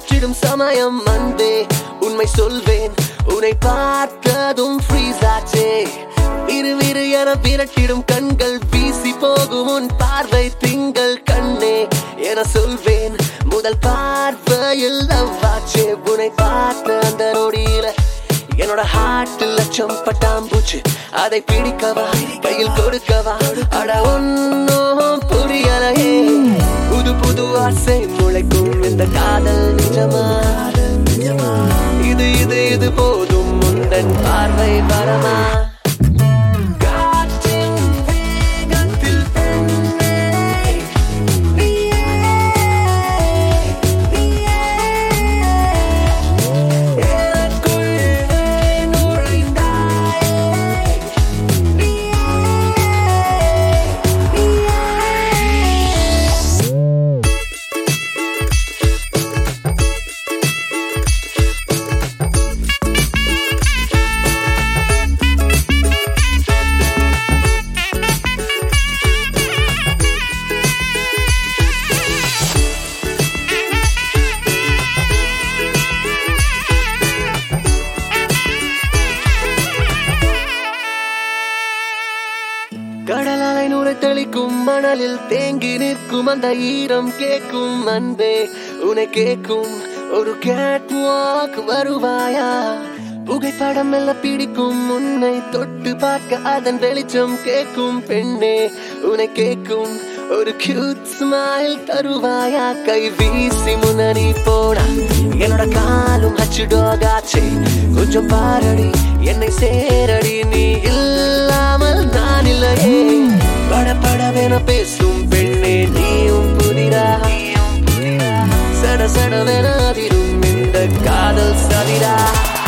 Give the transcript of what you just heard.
விரட்டிடும் சமயம் வந்தே உண்மை சொல்வேன் உன்னை பார்த்ததும் ஃப்ரீஸ் ஆச்சே விறு விறு என விரட்டிடும் கண்கள் வீசி போகும் உன் பார்வை திங்கள் கண்ணே என சொல்வேன் முதல் பார்வையில் லவ்வாச்சே உன்னை பார்த்த அந்த நொடியில என்னோட ஹார்ட் லட்சம் பட்டாம்பூச்சு அதை பிடிக்கவா கையில் கொடுக்கவா அட ஒன்னும் புரியலையே புது புது ஆசை முளைக்கும் இந்த காதல் நிஜமா இது இது இது போதும் முந்தன் பார்வை வரமா கடலாலை நூலை தெளிக்கும் மணலில் தேங்கி நிற்கும் அந்த ஈரம் கேட்கும் அன்பே உன்னை கேட்கும் ஒரு கேட் வாக் வருவாயா புகைப்படம் எல்லாம் பிடிக்கும் உன்னை தொட்டு பார்க்க அதன் வெளிச்சம் கேட்கும் பெண்ணே உன்னை கேட்கும் ஒரு கியூட் ஸ்மைல் தருவாயா கை வீசி முன்னணி போனா என்னோட காலும் ஹச்சு டாகாச்சே கொஞ்சம் பாரடி என்னை சேரடி நீ இல்லாமல் நான் இல்லையே படபடவென பேசும் பெண்ணே நீயும் புதிரா சட சடவென அதிரும் இந்த காதல் சதிரா